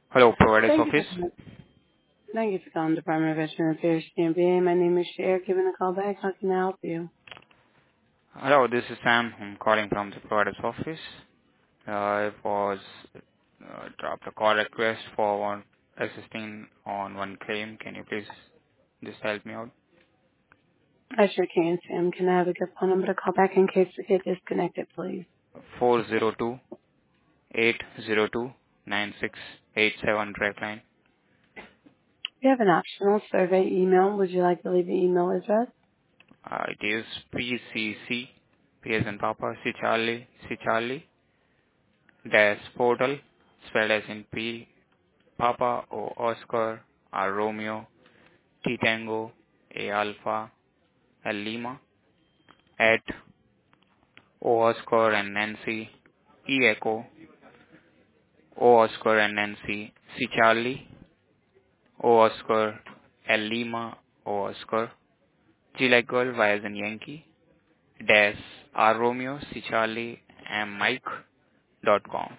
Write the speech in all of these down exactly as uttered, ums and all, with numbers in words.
Hello, provider's Thank you for office. calling. Thank you for calling Department of Veteran Affairs, D M V A. My name is Cher. Giving a call back. How can I help you? Hello, this is Sam. I'm calling from the provider's office. Uh, I was uh, dropped a call request for one assisting on one claim. Can you please just help me out? I sure can, Sam. Can I have a good phone number to call back in case we get disconnected, please? Four zero two eight zero two nine six eight seven direct line. We have an optional survey email. Would you like to leave the email address? Uh, it is P C C, P as in Papa, C Charlie, C Charlie, dash portal, spelled as in P, Papa, O Oscar, R Romeo, T Tango, A Alpha, L Lima, at O Oscar and Nancy, E Echo, O Oscar and Nancy, C Charlie, O Oscar, L Lima, O Oscar, G like girl, Y as in Yankee, dash R Romeo, C Charlie, M Mike, dot com.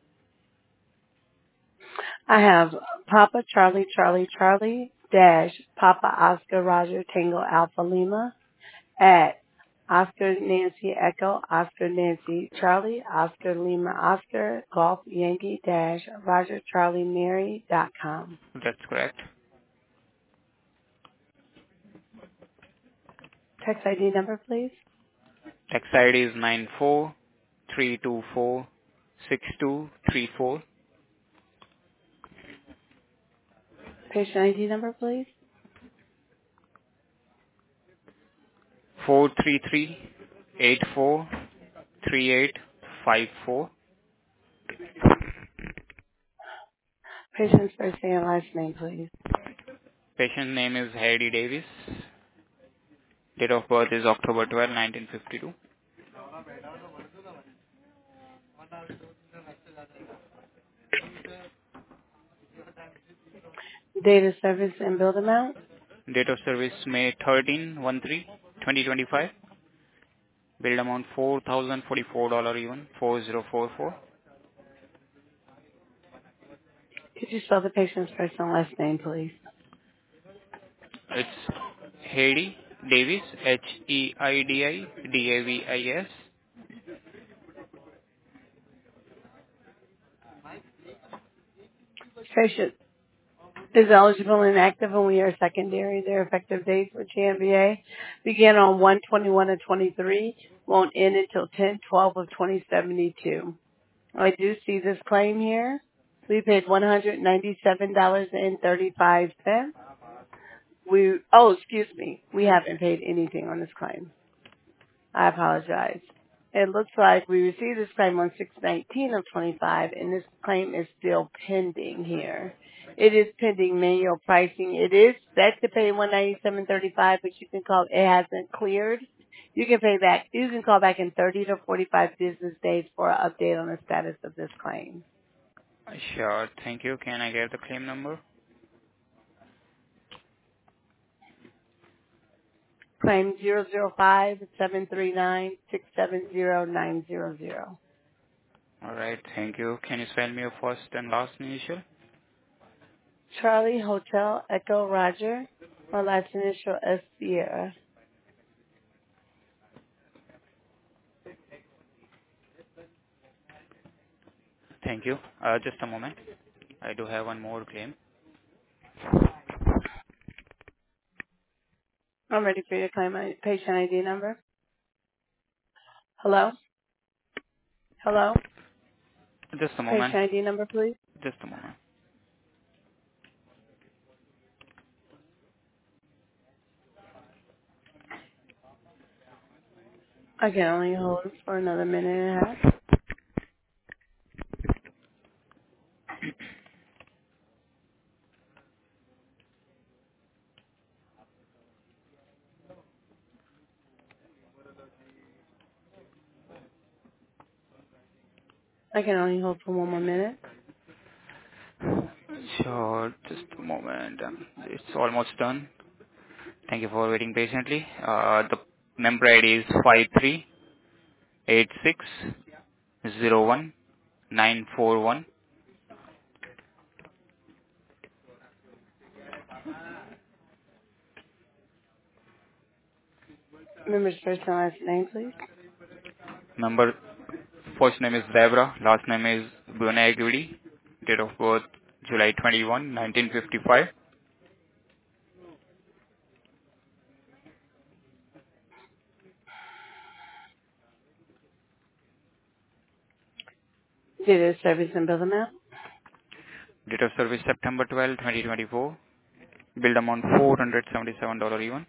I have Papa Charlie Charlie Charlie dash Papa Oscar Roger Tango Alpha Lima at Oscar Nancy Echo Oscar Nancy Charlie Oscar Lima Oscar Golf Yankee dash Roger Charlie Mary dot com. That's correct. Text I D number, please. Tax I D is nine four three two four six two three four. Patient I D number, please. four three three eight four three eight five four. Patient's first name and last name, please. Patient name is Heidi Davis. Date of birth is October twelfth, nineteen fifty-two. Date of service and build amount. Date of service May thirteenth, twenty twenty-five. Billed amount four thousand forty-four dollars even, four thousand forty-four. Could you spell the patient's first and last name, please? It's Heidi Davis, H E I D I D A V I S. Patient is eligible and active and we are secondary. Their effective date for G M B A began on one twenty-one of twenty-three, won't end until ten twelve of twenty seventy-two. I do see this claim here. We paid one hundred ninety-seven dollars and thirty-five cents. We, oh, excuse me. We haven't paid anything on this claim. I apologize. It looks like we received this claim on six nineteen of twenty-five, and this claim is still pending here. It is pending manual pricing. It is set to pay one ninety-seven thirty-five, but you can call. It hasn't cleared. You can pay back. You can call back in thirty to forty-five business days for an update on the status of this claim. Sure, thank you. Can I get the claim number? Claim zero zero five seven three nine six seven zero nine zero zero. Alright, thank you. Can you spell me your first and last initial? Charlie Hotel Echo Roger. My last initial S Sierra. Thank you. Uh, just a moment. I do have one more claim. I'm ready for your claim I- patient I D number. Hello? Hello? Just a Patient moment. I D number, please. Just a moment. I can only hold for another minute and a half. I can only hold for one more minute. Sure, just a moment. Um, it's almost done. Thank you for waiting patiently. Uh, the member I D is five three eight six zero one nine four one. Member's first and last name, please. Member first name is Debra, last name is Bunagudi, date of birth July twenty-first, nineteen fifty-five. Date of service and bill amount. Date of service September twelfth, twenty twenty-four. Billed amount four hundred seventy-seven dollars even.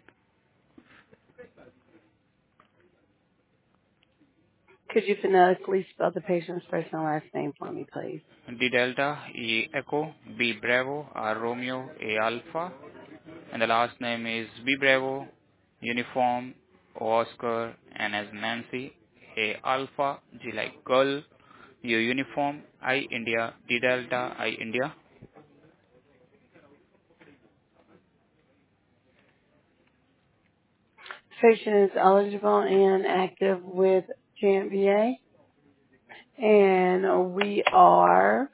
Could you phonetically spell the patient's first and last name for me, please? D Delta, E Echo, B Bravo, R Romeo, A Alpha, and the last name is B Bravo, Uniform, O Oscar, N as Nancy, A Alpha, G like Girl, U Uniform, I India, D Delta, I India. Patient is eligible and active with J M B A, and we are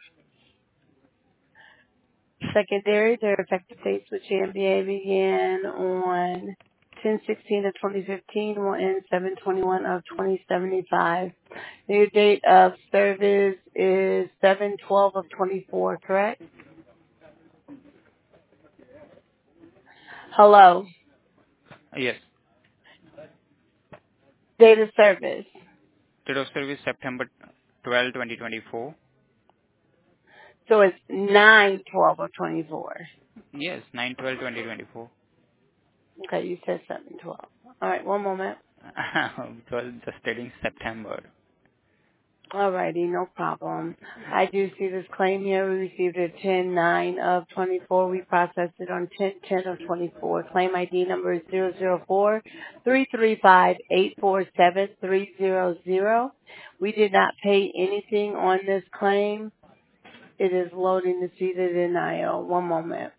secondary. Their effective dates with J M B A began on ten sixteen of twenty fifteen, will end seven twenty-one of twenty seventy-five. Their date of service is seven twelve of twenty-four, correct? Hello. Yes. Date of service. Date of service September twelfth, twenty twenty-four. So it's nine twelve of twenty-four. Yes, nine twelve twenty twenty-four. Okay, you said seven twelve. All right, one moment. Well, just stating September. Alrighty, no problem. I do see this claim here. We received it ten nine of twenty-four. We processed it on ten ten of twenty-four. Claim I D number is zero zero four three three five eight four seven three zero zero. We did not pay anything on this claim. It is loading to see the denial. One moment.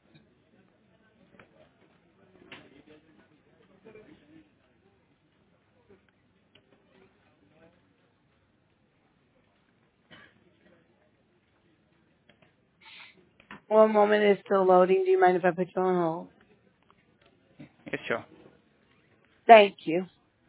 One moment, it's still loading. Do you mind if I put you on hold? Yes, sure. Thank you.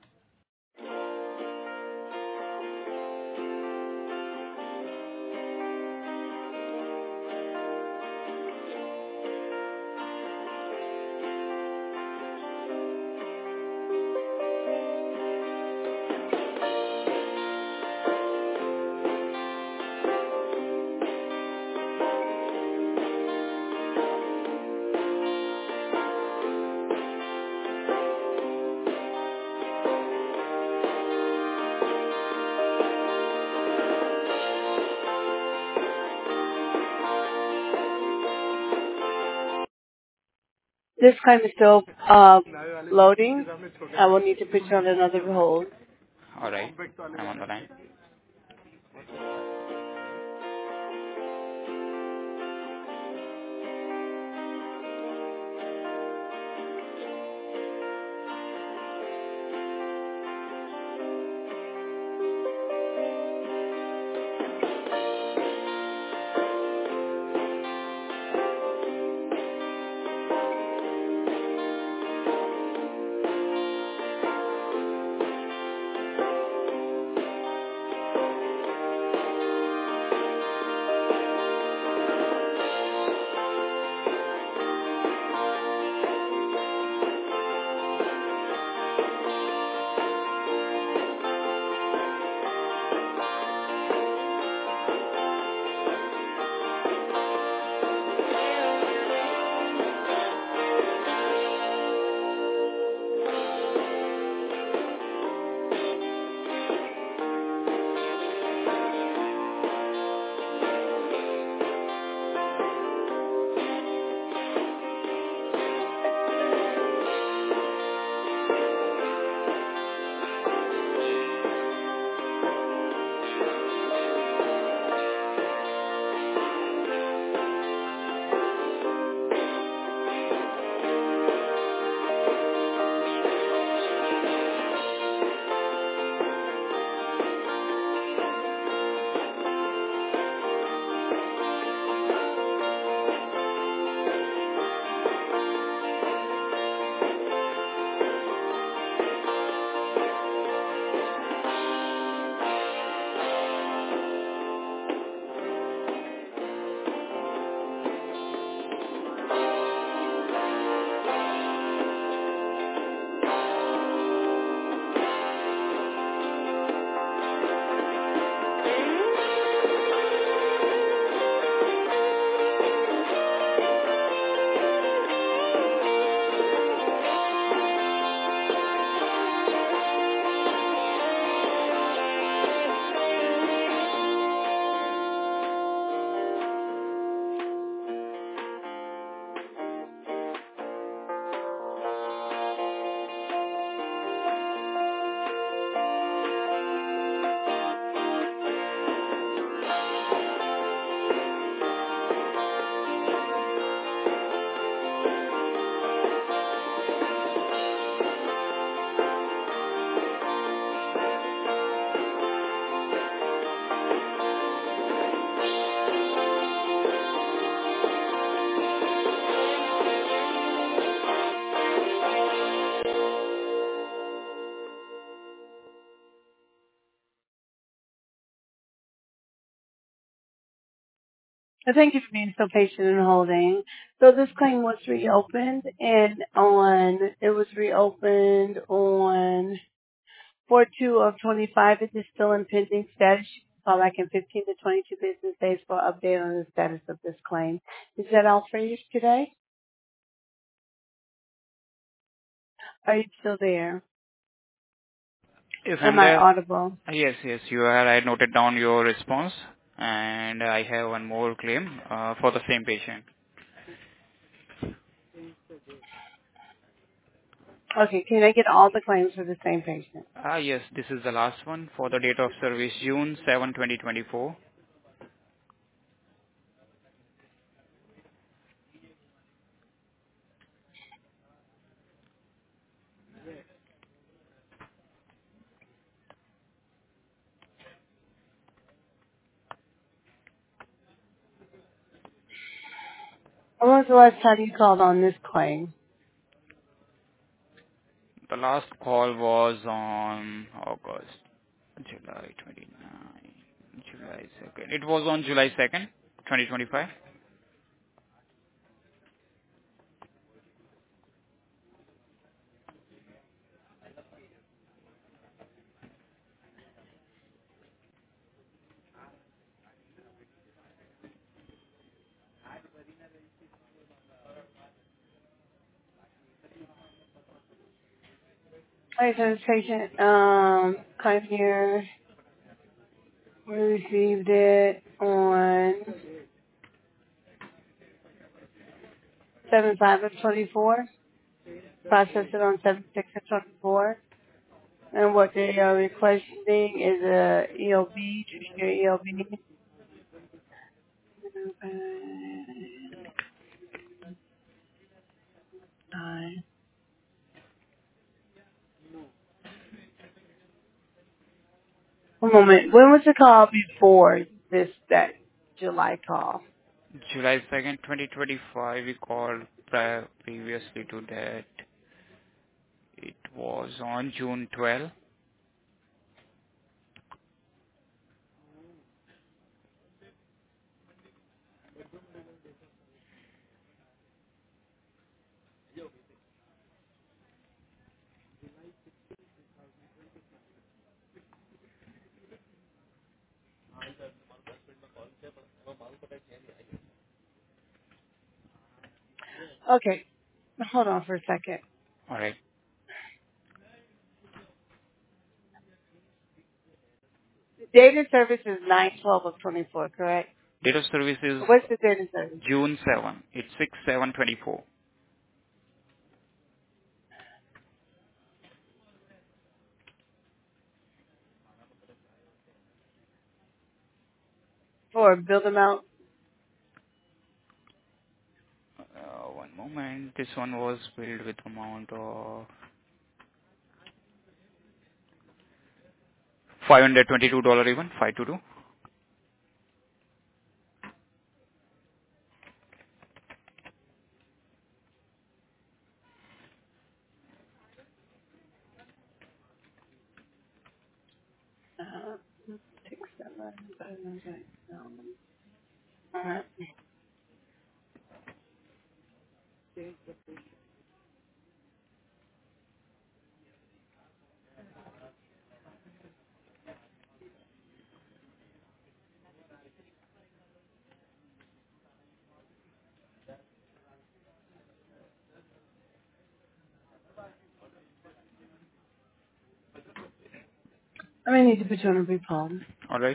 This claim is still uh, loading. I will need to put you on another hold. All right. I'm on the line. So thank you for being so patient and holding. So this claim was reopened, and on it was reopened on four two of twenty-five. It is still in pending status. You can call back in fifteen to twenty-two business days for an update on the status of this claim. Is that all for you today? Are you still there? Yes, Am I'm I there. audible? Yes, yes, you are. I noted down your response, and I have one more claim uh, for the same patient. Okay, can I get all the claims for the same patient? Ah, yes, this is the last one for the date of service, June seventh, twenty twenty-four. When was the last time you called on this claim? The last call was on August, July twenty-ninth, July second. It was on July second, twenty twenty-five. Okay, so this patient, um, claim here, we received it on seven five of twenty-four, processed it on seven six of twenty-four, and what they are requesting is a E O B, judicial E O B. Nine. One moment, when was the call before this, that July call? July second, twenty twenty-five, we called prior, previously to that. It was on June twelfth. Okay, hold on for a second. Alright. Date of service is nine twelve of twenty-four, correct? Date of service is What's the date of service? June seventh. It's six seven twenty-four. For build amount? Uh, one moment. This one was billed with amount of five hundred twenty-two dollars even, five two two. Uh, six, seven, seven, six, seven. All right. I may need to put you on a brief hold. Alright.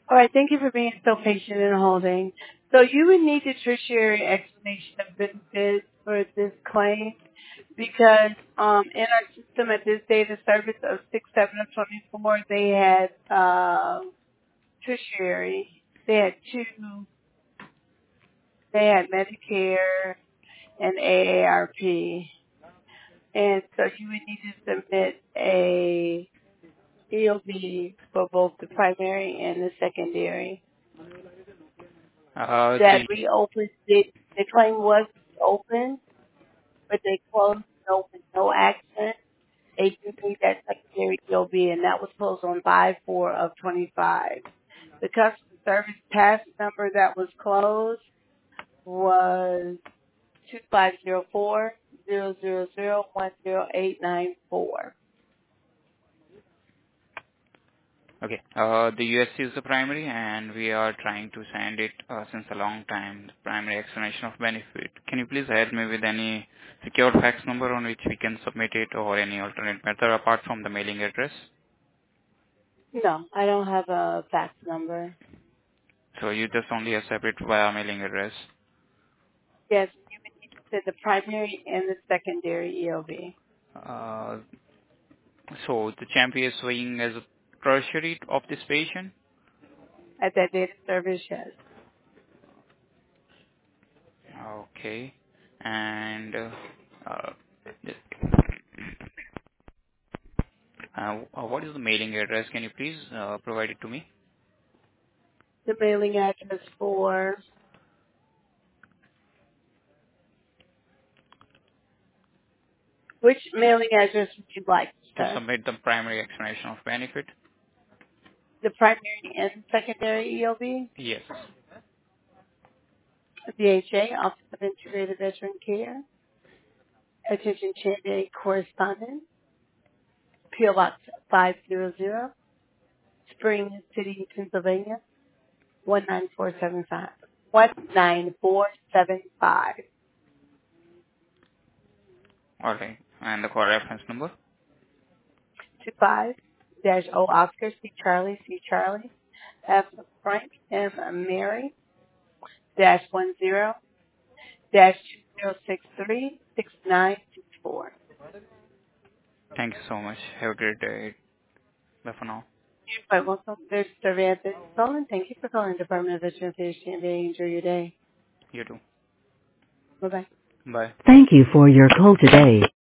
All right, thank you for being so patient and holding. So you would need the tertiary explanation of benefits for this claim because um, in our system at this date of service of six seven of twenty-four, they had uh, tertiary. They had two. They had Medicare and A A R P. And so you would need to submit a E O B for both the primary and the secondary. Uh, That the reopened, the, the claim was open, but they closed it open, no action. They do need that secondary E O B, and that was closed on five four of twenty-five. The customer service task number that was closed was two five zero four zero zero zero one zero eight nine four. Okay. Uh, the U S C is the primary, and we are trying to send it uh, since a long time. The primary explanation of benefit. Can you please help me with any secure fax number on which we can submit it, or any alternate method apart from the mailing address? No, I don't have a fax number. So you just only accept it via mailing address. Yes, you would need to send the primary and the secondary E O B. Uh, so the champion is showing as a tertiary of this patient. At that data service, yes. Okay. And uh, uh, uh, what is the mailing address? Can you please uh, provide it to me? The mailing address for which mailing address would you like, To sir? submit the primary explanation of benefit? The primary and secondary E O B? Yes. B H A, Office of Integrated Veteran Care. Attention Champion Correspondent. P O Box five hundred, Spring City, Pennsylvania, one nine four seven five. one nine four seven five. All right. And the call reference number? two five dash O Oscar, C Charlie, C Charlie, F Frank, M Mary, dash one zero, dash two zero six three, six nine six four. Thank you so much. Have a great day. Bye for now. You're quite welcome. There's Samantha Solon. Thank you for calling Department of Veterans Affairs. Enjoy your day. You too. Bye-bye. Bye. Thank you for your call today.